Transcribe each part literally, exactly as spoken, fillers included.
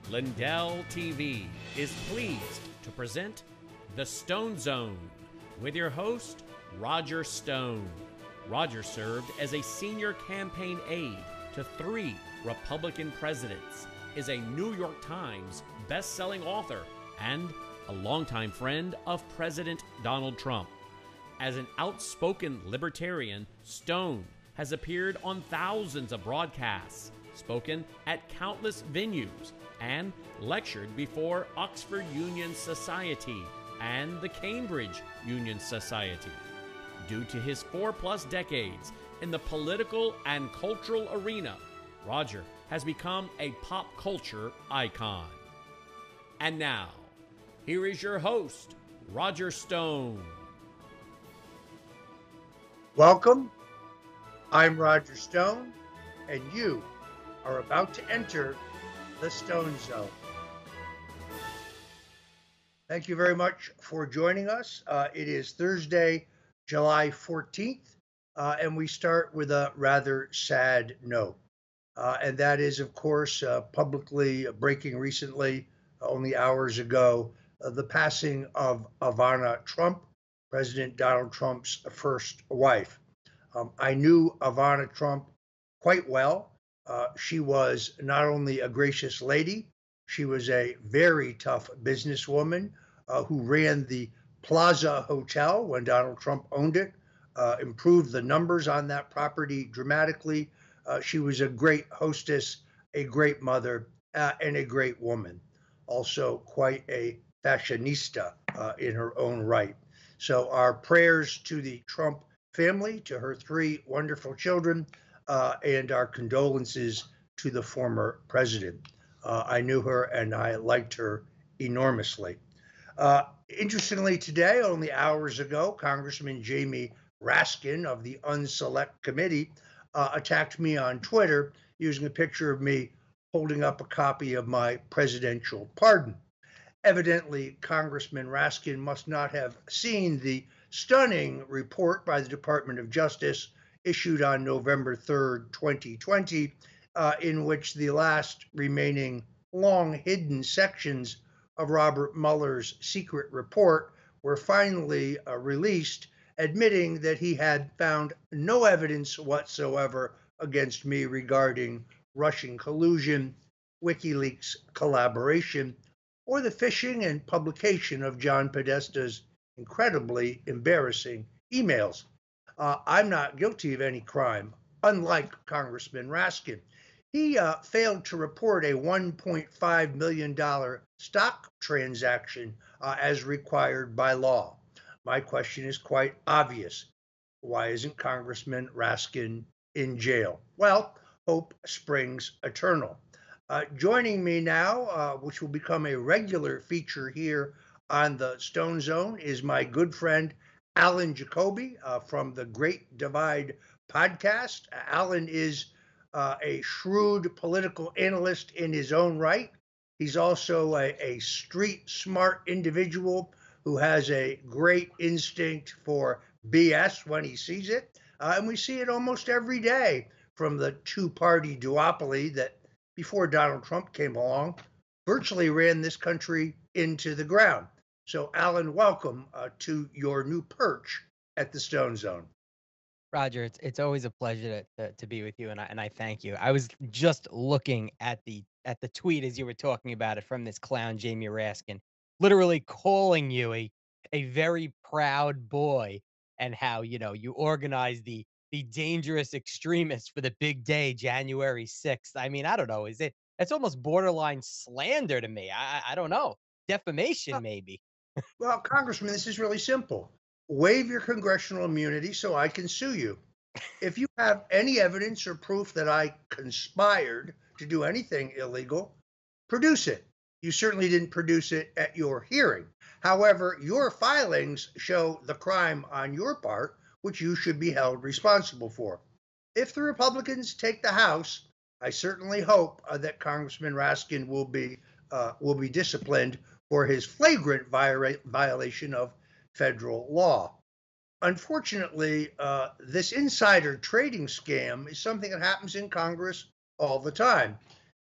Lindell T V is pleased to present The Stone Zone with your host, Roger Stone. Roger served as a senior campaign aide to three Republican presidents, is a New York Times best-selling author, and a longtime friend of President Donald Trump. As an outspoken libertarian, Stone has appeared on thousands of broadcasts, spoken at countless venues, and lectured before Oxford Union Society and the Cambridge Union Society. Due to his four-plus decades in the political and cultural arena, Roger has become a pop culture icon. And now, here is your host, Roger Stone. Welcome. I'm Roger Stone, and you are about to enter the Stone Zone. Thank you very much for joining us. Uh, it is Thursday, July fourteenth, uh, and we start with a rather sad note. Uh, and that is, of course, uh, publicly breaking recently, uh, only hours ago, uh, the passing of Ivana Trump, President Donald Trump's first wife. Um, I knew Ivana Trump quite well. Uh, she was not only a gracious lady, she was a very tough businesswoman uh, who ran the Plaza Hotel when Donald Trump owned it, uh, improved the numbers on that property dramatically. Uh, she was a great hostess, a great mother, uh, and a great woman. Also quite a fashionista uh, in her own right. So our prayers to the Trump family, to her three wonderful children, uh, and our condolences to the former president. Uh, I knew her and I liked her enormously. Uh, interestingly, today, only hours ago, Congressman Jamie Raskin of the Unselect Committee uh, attacked me on Twitter using a picture of me holding up a copy of my presidential pardon. Evidently, Congressman Raskin must not have seen the stunning report by the Department of Justice issued on November third, twenty twenty, uh, in which the last remaining long-hidden sections of Robert Mueller's secret report were finally uh, released, admitting that he had found no evidence whatsoever against me regarding Russian collusion, WikiLeaks collaboration, or the phishing and publication of John Podesta's incredibly embarrassing emails. Uh, I'm not guilty of any crime, unlike Congressman Raskin. He uh, failed to report a one point five million dollars stock transaction uh, as required by law. My question is quite obvious. Why isn't Congressman Raskin in jail? Well, hope springs eternal. Uh, joining me now, uh, which will become a regular feature here on the Stone Zone, is my good friend Alan Jacoby uh, from the Great Divide podcast. Alan is uh, a shrewd political analyst in his own right. He's also a, a street smart individual who has a great instinct for B S when he sees it. Uh, and we see it almost every day from the two-party duopoly that, before Donald Trump came along, virtually ran this country into the ground. So, Alan, welcome uh, to your new perch at the Stone Zone. Roger, it's it's always a pleasure to, to, to be with you, and I and I thank you. I was just looking at the at the tweet as you were talking about it from this clown Jamie Raskin, literally calling you a a very proud boy, and how you know you organized the the dangerous extremists for the big day, January sixth. I mean, I don't know, is it? That's almost borderline slander to me. I I I don't know, defamation maybe. Well, Congressman, this is really simple. Waive your congressional immunity so I can sue you. If you have any evidence or proof that I conspired to do anything illegal, produce it. You certainly didn't produce it at your hearing. However, your filings show the crime on your part, which you should be held responsible for. If the Republicans take the House, I certainly hope uh, that Congressman Raskin will be uh, will be disciplined for his flagrant viola- violation of federal law. Unfortunately, uh, this insider trading scam is something that happens in Congress all the time.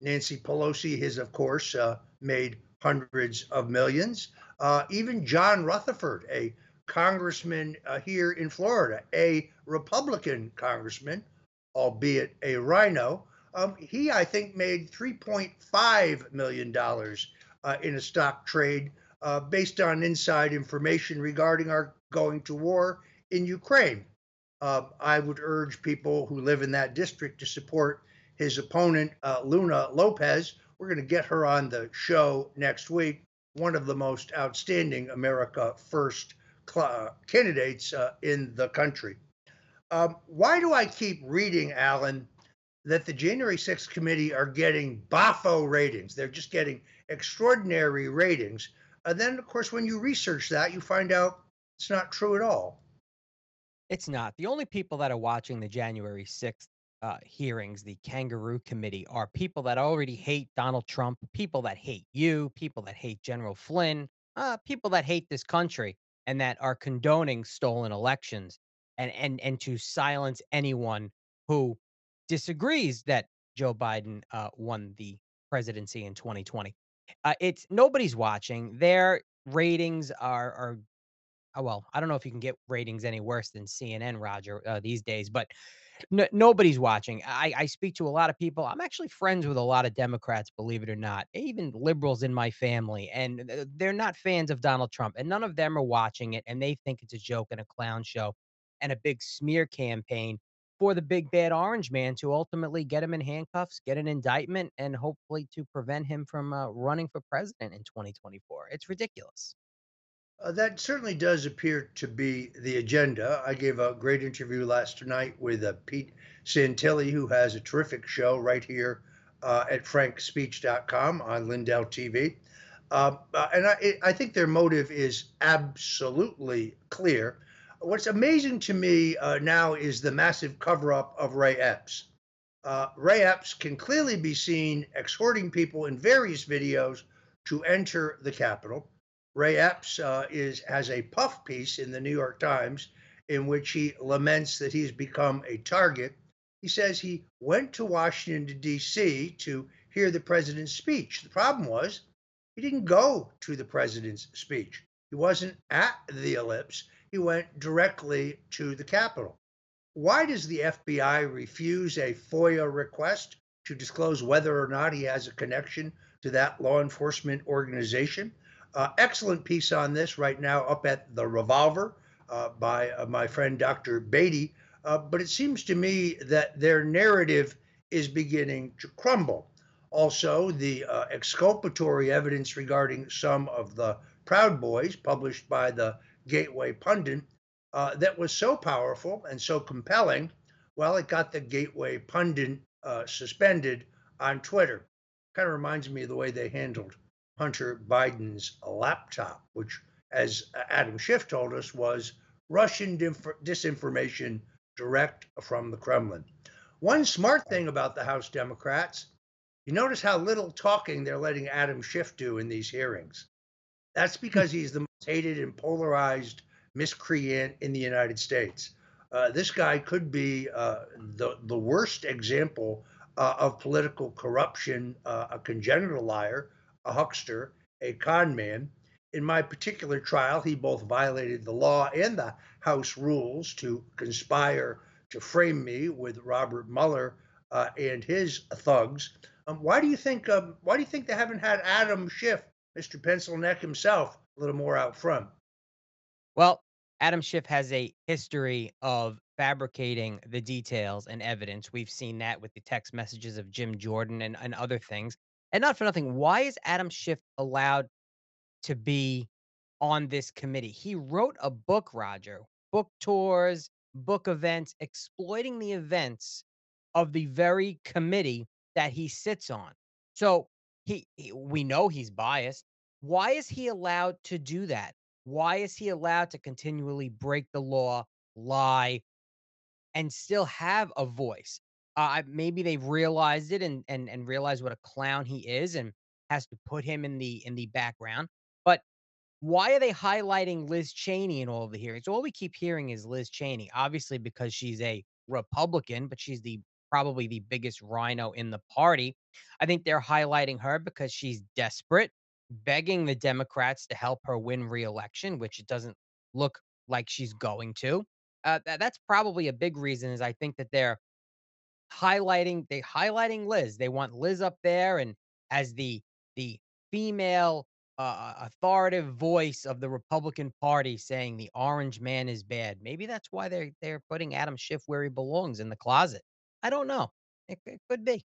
Nancy Pelosi has, of course, uh, made hundreds of millions. Uh, even John Rutherford, a congressman uh, here in Florida, a Republican congressman, albeit a rhino, um, he, I think, made three point five million dollars uh, in a stock trade uh, based on inside information regarding our going to war in Ukraine. Uh, I would urge people who live in that district to support his opponent, uh, Luna Lopez. We're going to get her on the show next week. One of the most outstanding America First cl- candidates uh, in the country. Um, why do I keep reading, Alan, that the January sixth committee are getting boffo ratings? They're just getting extraordinary ratings. And then, of course, when you research that, you find out it's not true at all. It's not. The only people that are watching the January sixth uh, hearings, the Kangaroo Committee, are people that already hate Donald Trump, people that hate you, people that hate General Flynn, uh, people that hate this country and that are condoning stolen elections and and and to silence anyone who disagrees that Joe Biden uh, won the presidency in twenty twenty. Uh, it's nobody's watching. Their ratings are are oh, well, I don't know if you can get ratings any worse than C N N, Roger, uh, these days, but no, nobody's watching. I, I speak to a lot of people. I'm actually friends with a lot of Democrats, believe it or not, even liberals in my family, and th- they're not fans of Donald Trump, and none of them are watching it, and they think it's a joke and a clown show and a big smear campaign for the big bad orange man to ultimately get him in handcuffs, get an indictment, and hopefully to prevent him from uh, running for president in twenty twenty-four. It's ridiculous. Uh, that certainly does appear to be the agenda. I gave a great interview last night with uh, Pete Santilli, who has a terrific show right here uh, at frank speech dot com on Lindell T V. Uh, uh, and I, I think their motive is absolutely clear. What's amazing to me uh, now is the massive cover up of Ray Epps. Uh, Ray Epps can clearly be seen exhorting people in various videos to enter the Capitol. Ray Epps uh, is has a puff piece in the New York Times in which he laments that he's become a target. He says he went to Washington, D C to hear the president's speech. The problem was he didn't go to the president's speech. He wasn't at the ellipse. He went directly to the Capitol. Why does the F B I refuse a FOIA request to disclose whether or not he has a connection to that law enforcement organization? Uh, excellent piece on this right now up at the Revolver uh, by uh, my friend Doctor Beatty. Uh, but it seems to me that their narrative is beginning to crumble. Also, the uh, exculpatory evidence regarding some of the Proud Boys published by the Gateway Pundit uh, that was so powerful and so compelling, well, it got the Gateway Pundit uh, suspended on Twitter. Kind of reminds me of the way they handled Hunter Biden's laptop, which, as Adam Schiff told us, was Russian disinformation direct from the Kremlin. One smart thing about the House Democrats, you notice how little talking they're letting Adam Schiff do in these hearings. That's because he's the most hated and polarized miscreant in the United States. Uh, this guy could be uh, the the worst example uh, of political corruption, uh, a congenital liar, a huckster, a con man. In my particular trial, he both violated the law and the House rules to conspire to frame me with Robert Mueller uh, and his thugs. Um, why do you think? Um, why do you think they haven't had Adam Schiff, Mister Pencil Neck himself, a little more out front? Well, Adam Schiff has a history of fabricating the details and evidence. We've seen that with the text messages of Jim Jordan and, and other things. And not for nothing, why is Adam Schiff allowed to be on this committee? He wrote a book, Roger, book tours, book events, exploiting the events of the very committee that he sits on. So he, he we know he's biased. Why is he allowed to do that? Why is he allowed to continually break the law, lie, and still have a voice? Uh, maybe they've realized it and and and realized what a clown he is and has to put him in the in the background. But why are they highlighting Liz Cheney in all of the hearings? All we keep hearing is Liz Cheney, obviously because she's a Republican, but she's the probably the biggest rhino in the party. I think they're highlighting her because she's desperate, begging the Democrats to help her win re-election, which it doesn't look like she's going to. Uh, tha that's probably a big reason is I think that they're highlighting they highlighting Liz. They want Liz up there and as the the female uh, authoritative voice of the Republican Party saying the orange man is bad. Maybe that's why they're they're putting Adam Schiff where he belongs in the closet. I don't know. It, it could be.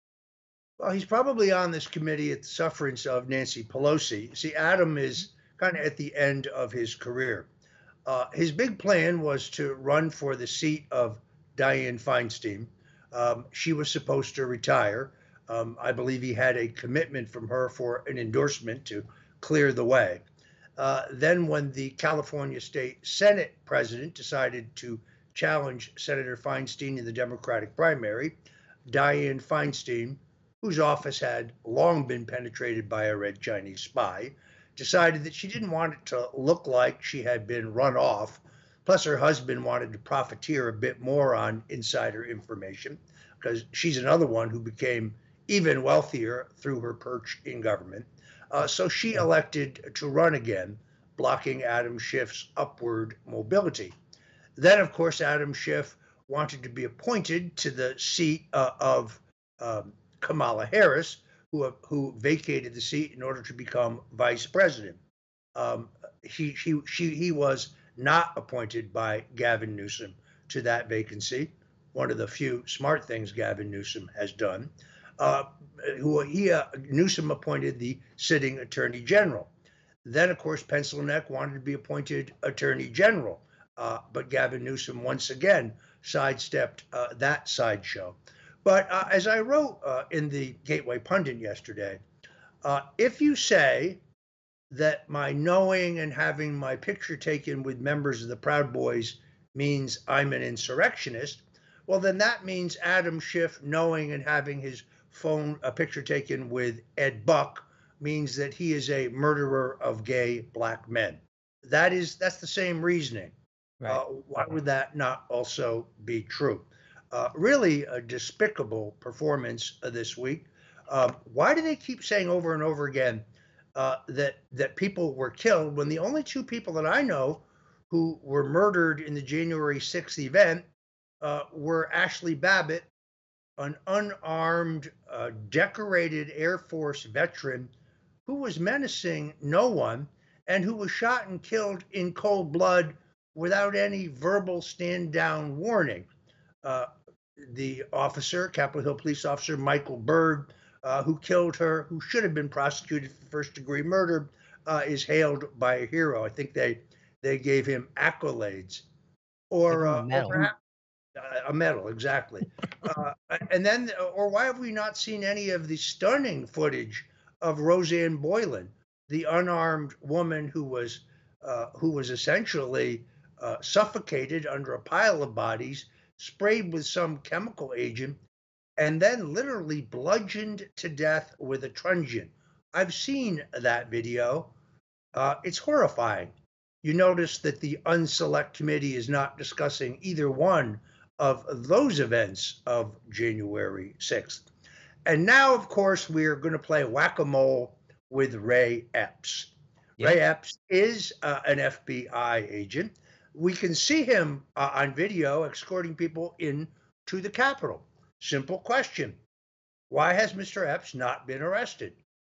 Well, he's probably on this committee at the sufferance of Nancy Pelosi. See, Adam is kind of at the end of his career. Uh, his big plan was to run for the seat of Dianne Feinstein. Um, she was supposed to retire. Um, I believe he had a commitment from her for an endorsement to clear the way. Uh, then, when the California State Senate president decided to challenge Senator Feinstein in the Democratic primary, Dianne Feinstein, whose office had long been penetrated by a red Chinese spy, decided that she didn't want it to look like she had been run off. Plus, her husband wanted to profiteer a bit more on insider information because she's another one who became even wealthier through her perch in government. Uh, so she elected to run again, blocking Adam Schiff's upward mobility. Then, of course, Adam Schiff wanted to be appointed to the seat uh, of um, Kamala Harris, who, who vacated the seat in order to become vice president. Um, he, she, she, he was not appointed by Gavin Newsom to that vacancy, one of the few smart things Gavin Newsom has done. Uh, who he uh, Newsom appointed the sitting attorney general. Then, of course, Pencil Neck wanted to be appointed attorney general, uh, but Gavin Newsom once again sidestepped uh, that sideshow. But uh, as I wrote uh, in the Gateway Pundit yesterday, uh, if you say that my knowing and having my picture taken with members of the Proud Boys means I'm an insurrectionist, well, then that means Adam Schiff knowing and having his phone a picture taken with Ed Buck means that he is a murderer of gay black men. That is that's the same reasoning. Right. Uh, why would that not also be true? Uh, really a despicable performance uh, this week. Um, why do they keep saying over and over again uh, that that people were killed when the only two people that I know who were murdered in the January sixth event uh, were Ashley Babbitt, an unarmed, uh, decorated Air Force veteran who was menacing no one and who was shot and killed in cold blood without any verbal stand-down warning. Uh, the officer, Capitol Hill police officer Michael Byrd, uh, who killed her, who should have been prosecuted for first-degree murder, uh, is hailed by a hero. I think they they gave him accolades, or, uh, or perhaps Uh, a medal, exactly. uh, and then, or why have we not seen any of the stunning footage of Roseanne Boylan, the unarmed woman who was uh, who was essentially uh, suffocated under a pile of bodies, sprayed with some chemical agent, and then literally bludgeoned to death with a truncheon? I've seen that video. Uh, it's horrifying. You notice that the Unselect Committee is not discussing either one of those events of January sixth. And now, of course, we're going to play whack-a-mole with Ray Epps. Yeah. Ray Epps is uh, an F B I agent. We can see him uh, on video escorting people into the Capitol. Simple question. Why has Mister Epps not been arrested?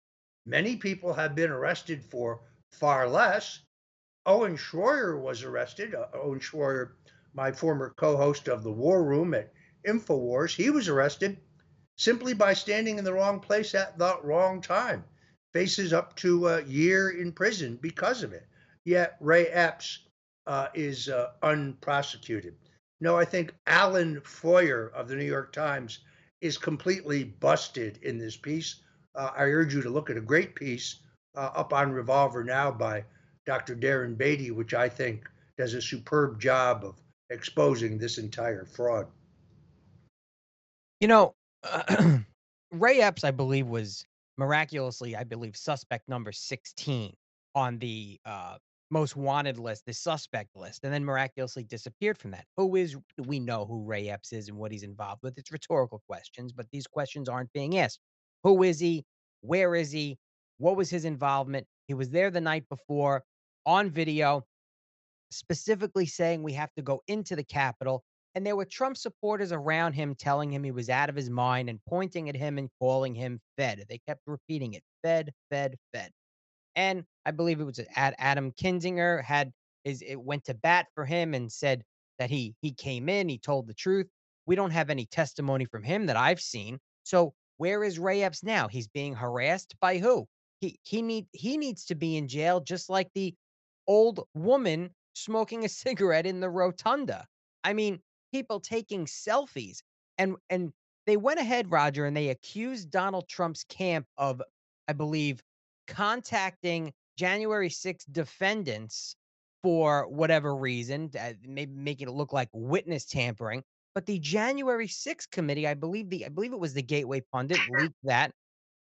Many people have been arrested for far less. Owen Schroyer was arrested. Uh, Owen Schroyer, my former co-host of the War Room at InfoWars, he was arrested simply by standing in the wrong place at the wrong time. Faces up to a year in prison because of it. Yet Ray Epps uh, is uh, unprosecuted. No, I think Alan Foyer of the New York Times is completely busted in this piece. Uh, I urge you to look at a great piece uh, up on Revolver Now by Doctor Darren Beatty, which I think does a superb job of exposing this entire fraud. You know, uh, Ray Epps, I believe, was miraculously, I believe, suspect number sixteen on the uh, most wanted list, the suspect list, and then miraculously disappeared from that. Who is we know who Ray Epps is and what he's involved with. It's rhetorical questions, but these questions aren't being asked. Who is he? Where is he? What was his involvement? He was there the night before on video, specifically saying we have to go into the Capitol. And there were Trump supporters around him telling him he was out of his mind and pointing at him and calling him Fed. They kept repeating it, Fed, Fed, Fed. And I believe it was Ad Adam Kinzinger had is it went to bat for him and said that he he came in, he told the truth. We don't have any testimony from him that I've seen. So where is Ray Epps now? He's being harassed by who? He he need he needs to be in jail just like the old woman smoking a cigarette in the rotunda. I mean, people taking selfies and and they went ahead, Roger, and they accused Donald Trump's camp of, I believe, contacting January sixth defendants for whatever reason, uh, maybe making it look like witness tampering. But the January sixth committee, I believe the I believe it was the Gateway Pundit leaked that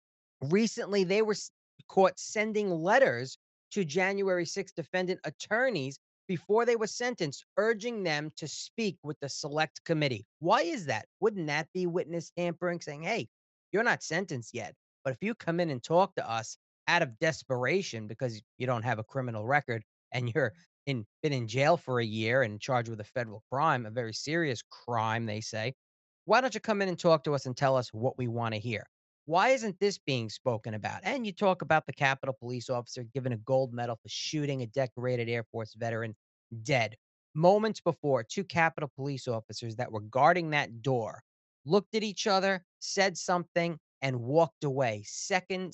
recently they were s- caught sending letters to January sixth defendant attorneys before they were sentenced, urging them to speak with the select committee. Why is that? Wouldn't that be witness tampering? Saying, hey, you're not sentenced yet, but if you come in and talk to us out of desperation because you don't have a criminal record and you're in been in jail for a year and charged with a federal crime, a very serious crime, they say, why don't you come in and talk to us and tell us what we want to hear? Why isn't this being spoken about? And you talk about the Capitol police officer given a gold medal for shooting a decorated Air Force veteran dead. Moments before, two Capitol police officers that were guarding that door looked at each other, said something, and walked away seconds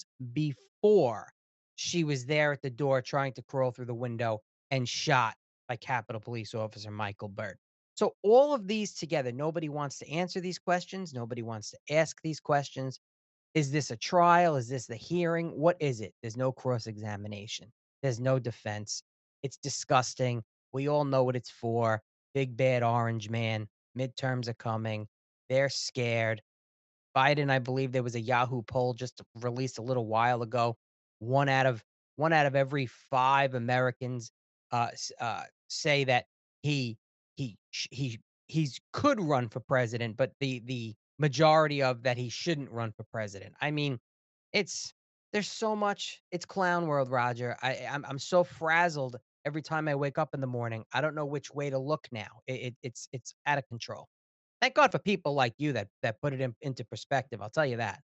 before she was there at the door trying to crawl through the window and shot by Capitol Police Officer Michael Burt. So all of these together, nobody wants to answer these questions. Nobody wants to ask these questions. Is this a trial? Is this the hearing? What is it? There's no cross-examination. There's no defense. It's disgusting. We all know what it's for. Big bad orange man. Midterms are coming. They're scared. Biden, I believe there was a Yahoo poll just released a little while ago. One out of one out of every five Americans uh, s- uh, say that he he sh- he he's could run for president, but the the majority of that he shouldn't run for president. I mean, it's there's so much. It's clown world, Roger. I I'm I'm so frazzled every time I wake up in the morning. I don't know which way to look now. It, it it's it's out of control. Thank God for people like you that that put it in, into perspective. I'll tell you that.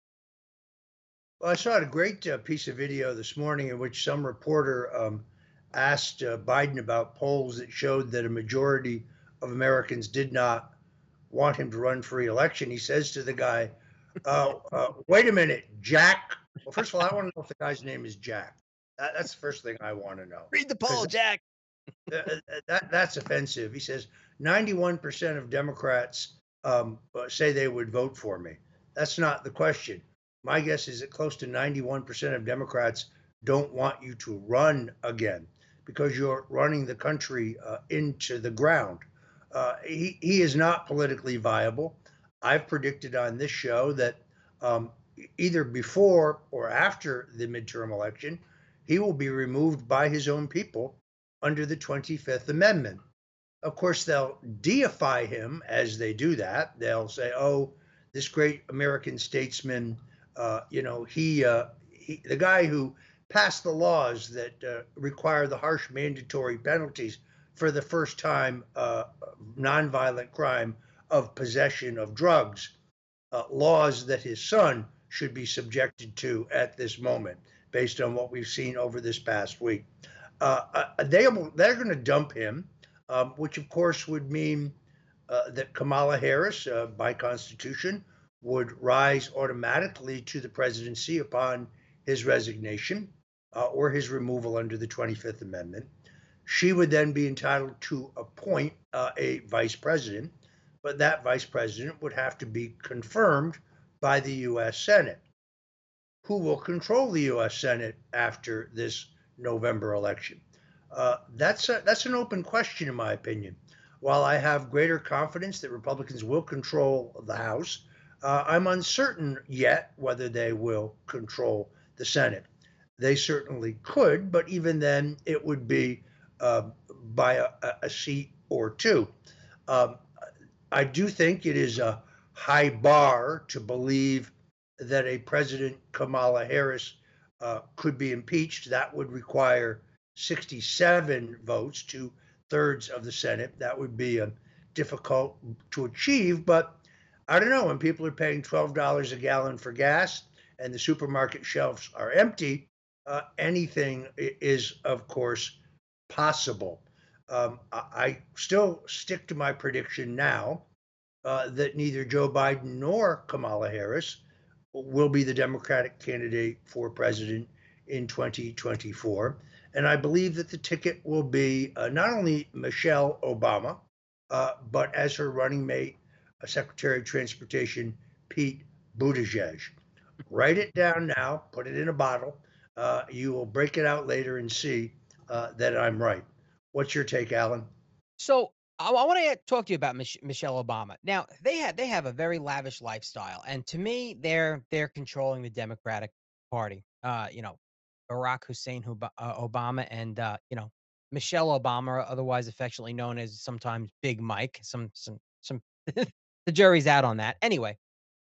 Well, I saw a great uh, piece of video this morning in which some reporter um, asked uh, Biden about polls that showed that a majority of Americans did not want him to run for reelection. He says to the guy, uh, uh, "Wait a minute, Jack." Well, first of all, I want to know if the guy's name is Jack. That, that's the first thing I want to know Read the because poll, Jack. that, that that's offensive. He says ninety-one percent of Democrats um, uh, say they would vote for me. That's not the question. My guess is that close to ninety-one percent of Democrats don't want you to run again because you're running the country uh, into the ground. Uh, he, he is not politically viable. I've predicted on this show that um, either before or after the midterm election, he will be removed by his own people under the twenty-fifth Amendment. Of course, they'll deify him as they do that. They'll say, oh, this great American statesman, uh, you know, he, uh, he, the guy who passed the laws that uh, require the harsh mandatory penalties for the first time uh, nonviolent crime of possession of drugs, uh, laws that his son should be subjected to at this moment, based on what we've seen over this past week. Uh, uh, they, they're going to dump him, um, which of course would mean uh, that Kamala Harris, uh, by constitution, would rise automatically to the presidency upon his resignation uh, or his removal under the twenty-fifth Amendment. She would then be entitled to appoint uh, a vice president, but that vice president would have to be confirmed by the U S Senate. Who will control the U S Senate after this November election? Uh, that's a, that's an open question, in my opinion. While I have greater confidence that Republicans will control the House, uh, I'm uncertain yet whether they will control the Senate. They certainly could, but even then, it would be uh, by a, a seat or two. Um, I do think it is a high bar to believe that a President Kamala Harris uh, could be impeached. That would require sixty-seven votes, two thirds of the Senate. That would be uh, difficult to achieve, but I don't know. When people are paying twelve dollars a gallon for gas and the supermarket shelves are empty, uh, anything is, of course, possible. Um, I still stick to my prediction now uh, that neither Joe Biden nor Kamala Harris will be the Democratic candidate for president in twenty twenty-four. And I believe that the ticket will be uh, not only Michelle Obama, uh, but as her running mate, uh, Secretary of Transportation Pete Buttigieg. Write it down now, put it in a bottle. Uh, you will break it out later and see uh, that I'm right. What's your take, Alan? So I, I want to talk to you about Mich- Michelle Obama. Now they have they have a very lavish lifestyle, and to me, they're they're controlling the Democratic Party. Uh, you know, Barack Hussein Hub- uh, Obama and uh, you know Michelle Obama, otherwise affectionately known as sometimes Big Mike. Some some some. The jury's out on that. Anyway,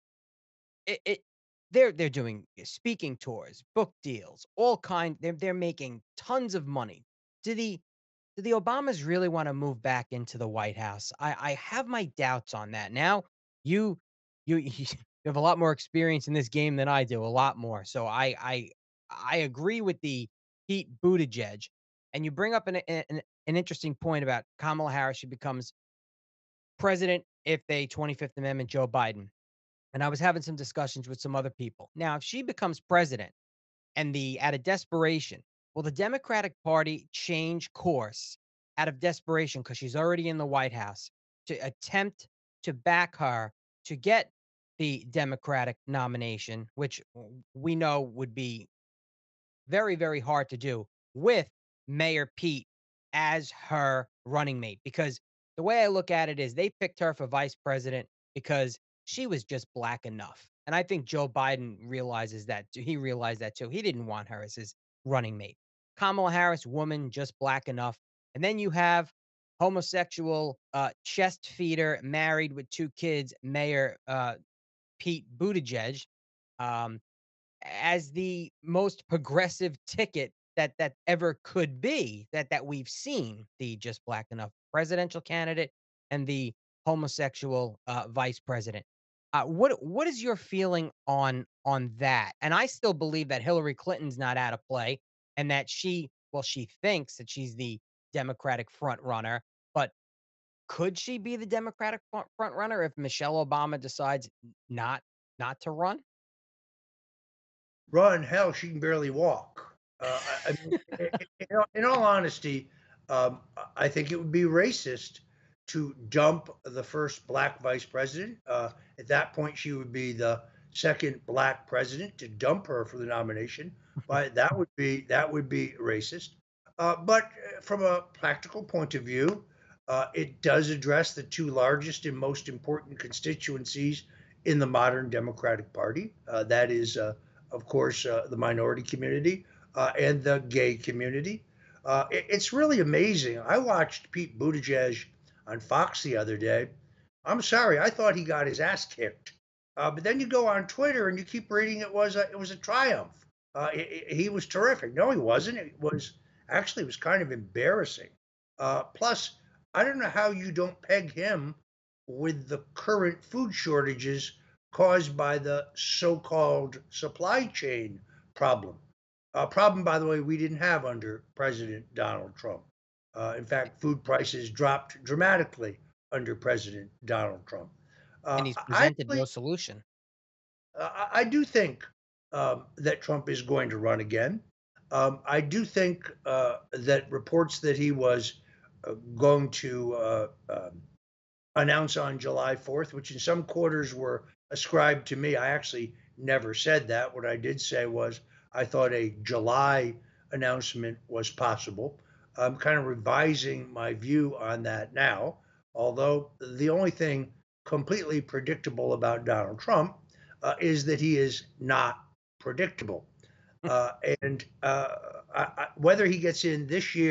it, it they're they're doing speaking tours, book deals, all kind. They're they're making tons of money. Do the do the Obamas really want to move back into the White House? I I have my doubts on that. Now you you you have a lot more experience in this game than I do, a lot more. So I I I agree with the Pete Buttigieg, and you bring up an an, an interesting point about Kamala Harris. She becomes president if they twenty-fifth Amendment Joe Biden. And I was having some discussions with some other people. Now, if she becomes president and the out of desperation, will the Democratic Party change course out of desperation because she's already in the White House to attempt to back her to get the Democratic nomination, which we know would be very, very hard to do with Mayor Pete as her running mate? Because the way I look at it is they picked her for vice president because she was just black enough. And I think Joe Biden realizes that too. He realized that too. He didn't want her as his running mate. Kamala Harris, woman, just black enough. And then you have homosexual, uh, chest feeder, married with two kids, Mayor uh, Pete Buttigieg. Um, as the most progressive ticket that that ever could be that that we've seen, the just black enough presidential candidate and the homosexual uh, vice president. Uh, what what is your feeling on on that? And I still believe that Hillary Clinton's not out of play, and that she well she thinks that she's the Democratic front runner, but could she be the Democratic front front runner if Michelle Obama decides not not to run? Run, hell, she can barely walk. Uh, I, I mean, i- i- in, all- in all honesty, um, I think it would be racist to dump the first black vice president. Uh, at that point, she would be the second black president. To dump her for the nomination, but that would be that would be racist. Uh, but uh, from a practical point of view, uh, it does address the two largest and most important constituencies in the modern Democratic Party. Uh, that is uh, of course, uh, the minority community uh, and the gay community. Uh, it, it's really amazing. I watched Pete Buttigieg on Fox the other day. I'm sorry, I thought he got his ass kicked. Uh, but then you go on Twitter and you keep reading it was a, it was a triumph. Uh, it, it, he was terrific. No, he wasn't. It was actually it was kind of embarrassing. Uh, plus, I don't know how you don't peg him with the current food shortages caused by the so-called supply chain problem. A problem, by the way, we didn't have under President Donald Trump. Uh, in fact, food prices dropped dramatically under President Donald Trump. Uh, And he's I, presented no actually- solution. uh, I do think um, that Trump is going to run again. Um, I do think uh, that reports that he was uh, going to uh, um announce on July fourth, which in some quarters were ascribed to me. I actually never said that. What I did say was I thought a July announcement was possible. I'm kind of revising my view on that now, although the only thing completely predictable about Donald Trump uh, is that he is not predictable. Uh, and uh, I, I, whether he gets in this year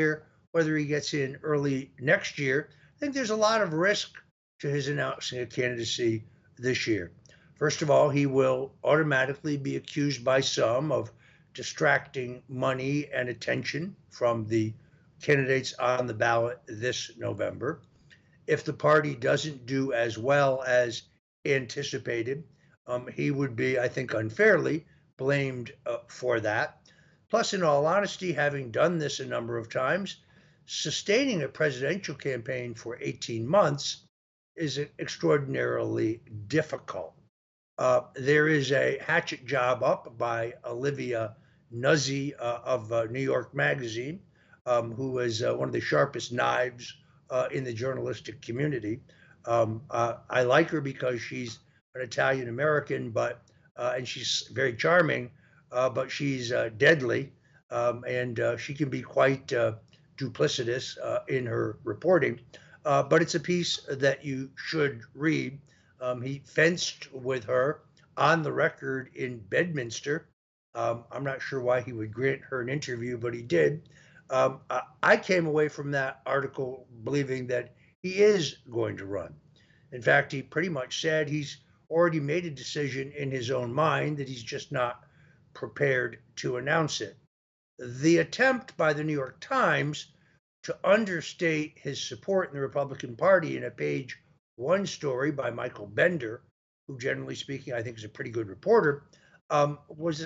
whether he gets in early next year. I think there's a lot of risk to his announcing a candidacy this year. First of all, he will automatically be accused by some of distracting money and attention from the candidates on the ballot this November. If the party doesn't do as well as anticipated, um, he would be, I think, unfairly blamed uh, for that. Plus, in all honesty, having done this a number of times, sustaining a presidential campaign for eighteen months is extraordinarily difficult. Uh, there is a hatchet job up by Olivia Nuzzi uh, of uh, New York Magazine, um, who is uh, one of the sharpest knives uh, in the journalistic community. Um, uh, I like her because she's an Italian American, but uh, and she's very charming, uh, but she's uh, deadly, um, and uh, she can be quite uh, duplicitous uh, in her reporting. Uh, but it's a piece that you should read. Um, he fenced with her on the record in Bedminster. Um, I'm not sure why he would grant her an interview, but he did. Um, I, I came away from that article believing that he is going to run. In fact, he pretty much said he's already made a decision in his own mind, that he's just not prepared to announce it. The attempt by the New York Times to understate his support in the Republican Party in a page one story by Michael Bender, who generally speaking I think is a pretty good reporter, um, was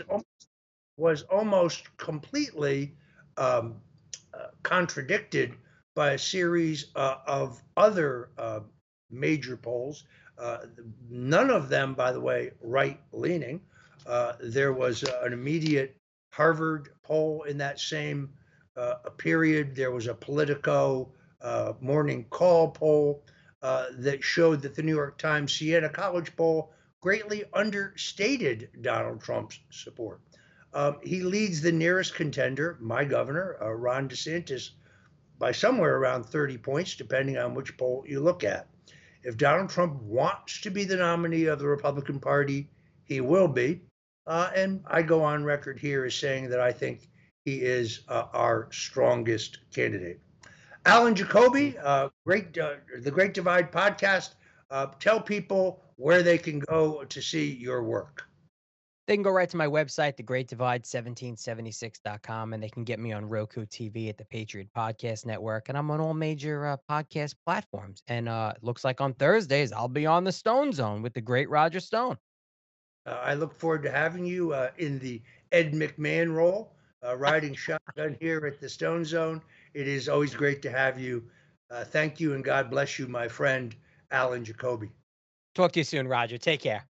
was almost completely um, uh, contradicted by a series uh, of other uh, major polls. Uh, none of them, by the way, right-leaning. Uh, there was uh, an immediate Harvard poll in that same uh, period. There was a Politico uh, morning call poll uh, that showed that the New York Times Siena College poll greatly understated Donald Trump's support. Um, he leads the nearest contender, my governor, uh, Ron DeSantis, by somewhere around thirty points, depending on which poll you look at. If Donald Trump wants to be the nominee of the Republican Party, he will be. Uh, and I go on record here as saying that I think he is uh, our strongest candidate. Alan Jacoby, uh, great, uh, the Great Divide podcast. Uh, tell people where they can go to see your work. They can go right to my website, the great divide seventeen seventy-six dot com, and they can get me on Roku T V at the Patriot Podcast Network, and I'm on all major uh, podcast platforms. And uh, it looks like on Thursdays, I'll be on the Stone Zone with the great Roger Stone. Uh, I look forward to having you uh, in the Ed McMahon role, uh, riding shotgun here at the Stone Zone. It is always great to have you. Uh, thank you, and God bless you, my friend, Alan Jacoby. Talk to you soon, Roger. Take care.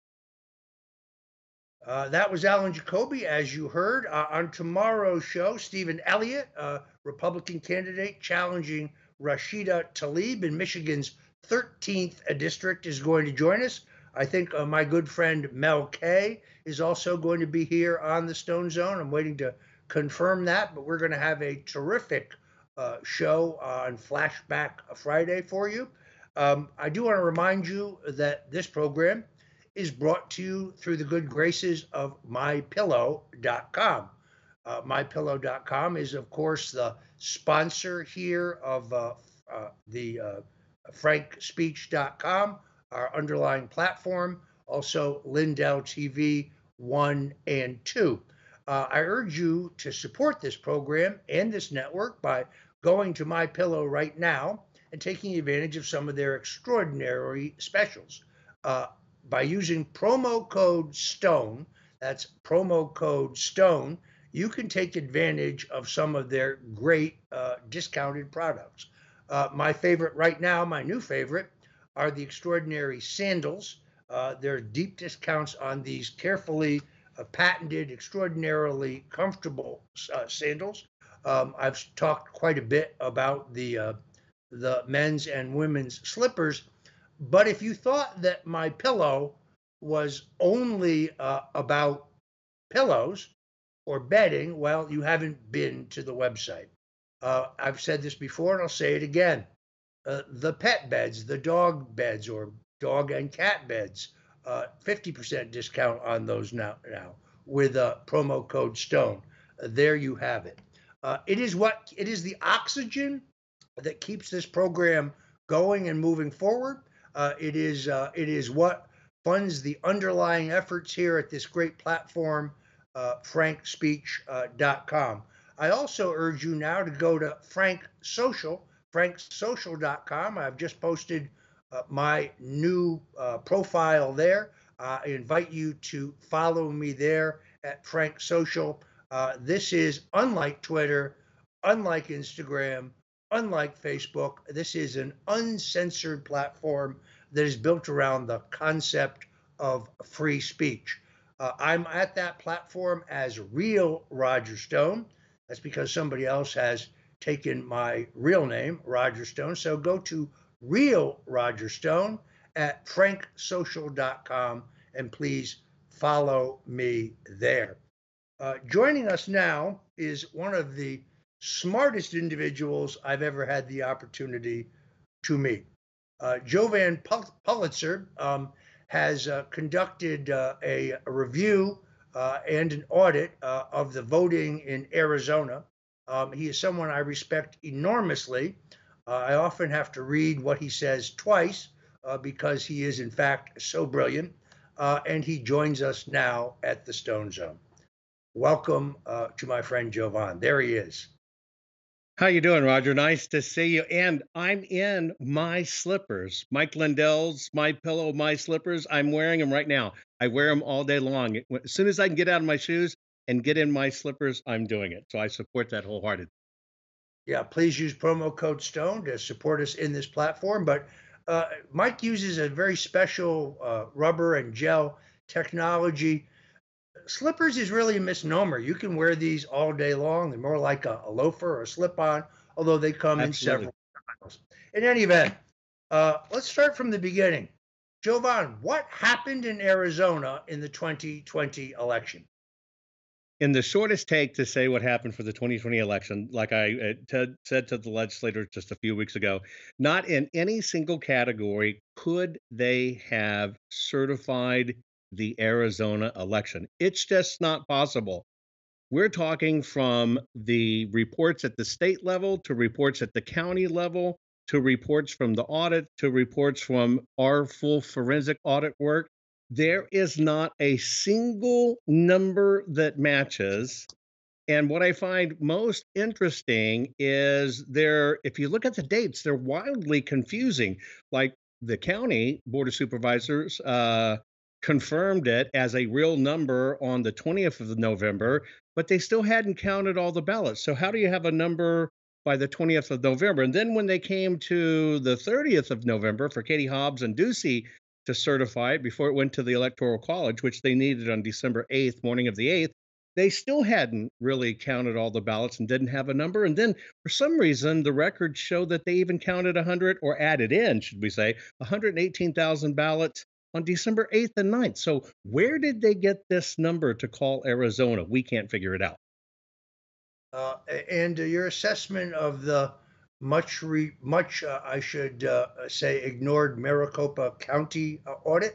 Uh, that was Alan Jacoby, as you heard. Uh, on tomorrow's show, Stephen Elliott, uh, Republican candidate challenging Rashida Tlaib in Michigan's thirteenth district, is going to join us. I think uh, my good friend Mel Kay is also going to be here on the Stone Zone. I'm waiting to confirm that, but we're going to have a terrific uh, show on Flashback Friday for you. Um, I do want to remind you that this program is brought to you through the good graces of my pillow dot com. Uh, my pillow dot com is, of course, the sponsor here of uh, uh, the uh, frank speech dot com, our underlying platform, also Lindell T V one and two. Uh, I urge you to support this program and this network by going to MyPillow right now and taking advantage of some of their extraordinary specials. Uh, by using promo code STONE, that's promo code STONE, you can take advantage of some of their great uh, discounted products. Uh, my favorite right now, my new favorite, are the extraordinary sandals. Uh, there are deep discounts on these carefully uh, patented, extraordinarily comfortable uh, sandals. Um, I've talked quite a bit about the uh, the men's and women's slippers, but if you thought that my pillow was only uh, about pillows or bedding, well, you haven't been to the website. Uh, I've said this before, and I'll say it again. Uh, the pet beds, the dog beds, or dog and cat beds, uh, fifty percent discount on those now, now with a promo code STONE. Uh, there you have it. Uh, it is what it is the oxygen that keeps this program going and moving forward. Uh, it is uh, it is what funds the underlying efforts here at this great platform, uh, frank speech dot com. I also urge you now to go to Frank Social, frank social dot com. I've just posted uh, my new uh, profile there. Uh, I invite you to follow me there at Frank Social. Uh, this is unlike Twitter, unlike Instagram, unlike Facebook. This is an uncensored platform that is built around the concept of free speech. Uh, I'm at that platform as Real Roger Stone. That's because somebody else has taken my real name, Roger Stone. So go to Real Roger Stone at frank social dot com and please follow me there. Uh, joining us now is one of the smartest individuals I've ever had the opportunity to meet. Uh, Jovan Pulitzer um, has uh, conducted uh, a, a review uh, and an audit uh, of the voting in Arizona. Um, he is someone I respect enormously. Uh, I often have to read what he says twice uh, because he is, in fact, so brilliant. Uh, and he joins us now at the Stone Zone. Welcome uh, to my friend Jovan. There he is. How you doing, Roger? Nice to see you. And I'm in my slippers, Mike Lindell's My Pillow, My Slippers. I'm wearing them right now. I wear them all day long. As soon as I can get out of my shoes and get in my slippers, I'm doing it. So I support that wholeheartedly. Yeah, please use promo code STONE to support us in this platform. But uh, Mike uses a very special uh, rubber and gel technology. Slippers is really a misnomer. You can wear these all day long. They're more like a, a loafer or a slip-on, although they come Absolutely. in several styles. In any event, uh, let's start from the beginning. Jovan, what happened in Arizona in the twenty twenty election? In the shortest take to say what happened for the twenty twenty election, like I uh, t- said to the legislators just a few weeks ago, not in any single category could they have certified the Arizona election. It's just not possible. We're talking from the reports at the state level to reports at the county level to reports from the audit to reports from our full forensic audit work. There is not a single number that matches. And what I find most interesting is there, if you look at the dates, they're wildly confusing. Like the county board of supervisors uh, confirmed it as a real number on the twentieth of November, but they still hadn't counted all the ballots. So how do you have a number by the twentieth of November? And then when they came to the thirtieth of November for Katie Hobbs and Ducey to certify it before it went to the Electoral College, which they needed on December eighth, morning of the eighth, they still hadn't really counted all the ballots and didn't have a number. And then for some reason, the records show that they even counted one hundred or added in, should we say, one hundred eighteen thousand ballots on December eighth and ninth. So where did they get this number to call Arizona? We can't figure it out. Uh, and uh, your assessment of the much, re, much uh, I should uh, say, ignored Maricopa County uh, audit?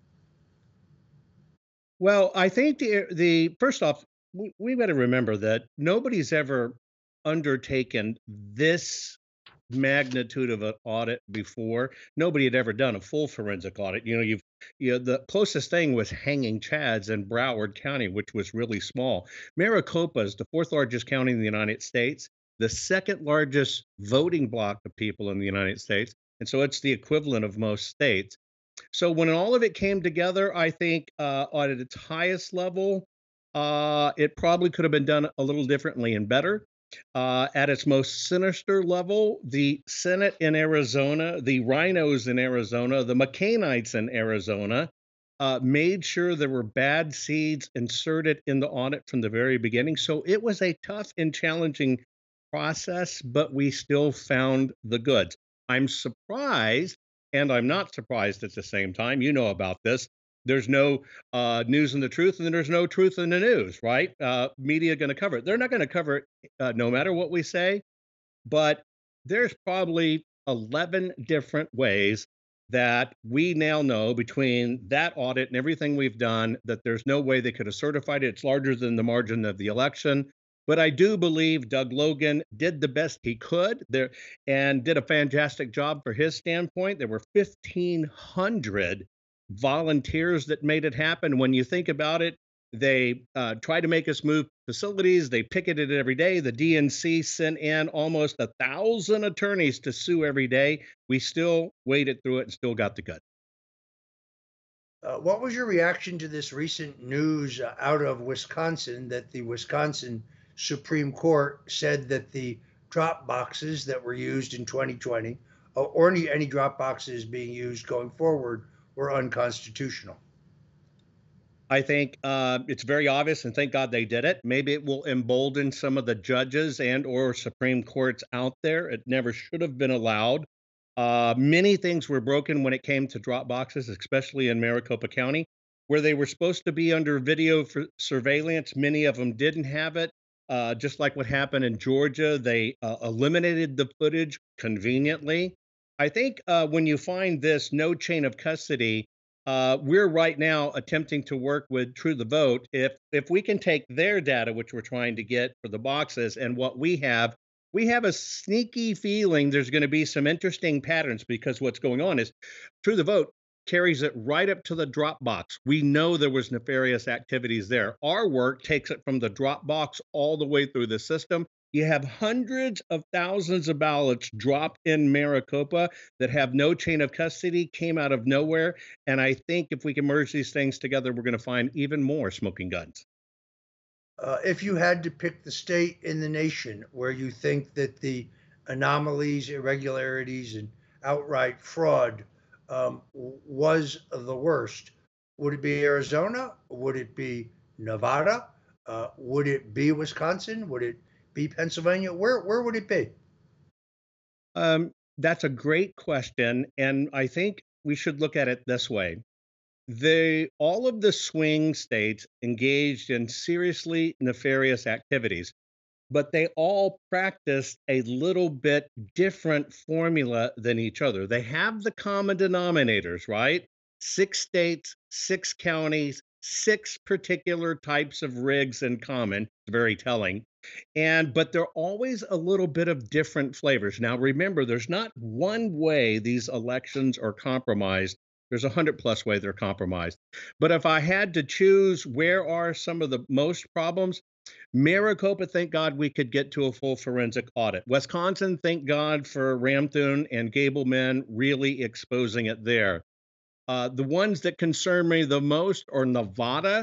Well, I think the the first off, we, we got to remember that nobody's ever undertaken this magnitude of an audit before. Nobody had ever done a full forensic audit. You know, you've you know, the closest thing was Hanging Chads in Broward County, which was really small. Maricopa is the fourth largest county in the United States, the second largest voting block of people in the United States, and so it's the equivalent of most states. So when all of it came together, I think uh, at its highest level, uh, it probably could have been done a little differently and better. Uh, at its most sinister level, the Senate in Arizona, the rhinos in Arizona, the McCainites in Arizona uh, made sure there were bad seeds inserted in the audit from the very beginning. So it was a tough and challenging process, but we still found the goods. I'm surprised, and I'm not surprised at the same time. You know about this. There's no uh, news in the truth, and then there's no truth in the news, right? Uh, media going to cover it. They're not going to cover it uh, no matter what we say, but there's probably eleven different ways that we now know between that audit and everything we've done that there's no way they could have certified it. It's larger than the margin of the election, But I do believe Doug Logan did the best he could there and did a fantastic job for his standpoint. There were fifteen hundred volunteers that made it happen. When you think about it, they uh, tried to make us move facilities. They picketed every day. The D N C sent in almost a thousand attorneys to sue every day. We still waded through it and still got the cut. Uh, what was your reaction to this recent news uh, out of Wisconsin that the Wisconsin Supreme Court said that the drop boxes that were used in twenty twenty, uh, or any, any drop boxes being used going forward, were unconstitutional? I think uh, it's very obvious, and thank God they did it. Maybe it will embolden some of the judges and or Supreme Courts out there. It never should have been allowed. Uh, many things were broken when it came to drop boxes, especially in Maricopa County, where they were supposed to be under video for surveillance. Many of them didn't have it. Uh, just like what happened in Georgia, they uh, eliminated the footage conveniently. I think uh, when you find this no chain of custody, uh, we're right now attempting to work with True the Vote. If if we can take their data, which we're trying to get for the boxes, and what we have, we have a sneaky feeling there's going to be some interesting patterns because what's going on is True the Vote carries it right up to the drop box. We know there was nefarious activities there. Our work takes it from the drop box all the way through the system. You have hundreds of thousands of ballots dropped in Maricopa that have no chain of custody, came out of nowhere. And I think if we can merge these things together, we're going to find even more smoking guns. Uh, if you had to pick the state in the nation where you think that the anomalies, irregularities, and outright fraud um, was the worst, would it be Arizona? Would it be Nevada? Uh, would it be Wisconsin? Would it be Pennsylvania? Where where would it be? Um, that's a great question, and I think we should look at it this way. They all of the swing states engaged in seriously nefarious activities, but they all practice a little bit different formula than each other. They have the common denominators, right? Six states, six counties, six particular types of rigs in common. It's very telling. And but they're always a little bit of different flavors. Now remember, there's not one way these elections are compromised. There's a hundred plus way they're compromised. But if I had to choose where are some of the most problems, Maricopa, thank God we could get to a full forensic audit. Wisconsin, thank God for Ramthun and Gableman really exposing it there. Uh, the ones that concern me the most are Nevada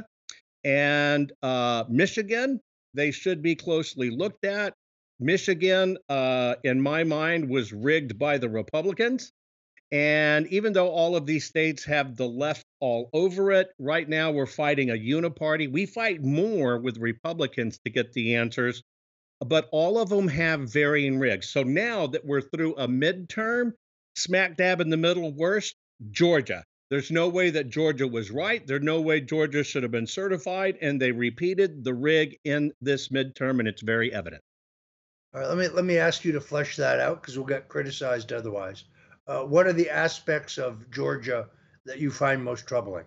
and uh, Michigan. They should be closely looked at. Michigan, uh, in my mind, was rigged by the Republicans. And even though all of these states have the left all over it, right now we're fighting a uniparty. We fight more with Republicans to get the answers, but all of them have varying rigs. So now that we're through a midterm, smack dab in the middle, worst, Georgia. There's no way that Georgia was right. There's no way Georgia should have been certified, and they repeated the rig in this midterm, and it's very evident. All right, let me let me ask you to flesh that out because we'll get criticized otherwise. Uh, what are the aspects of Georgia that you find most troubling?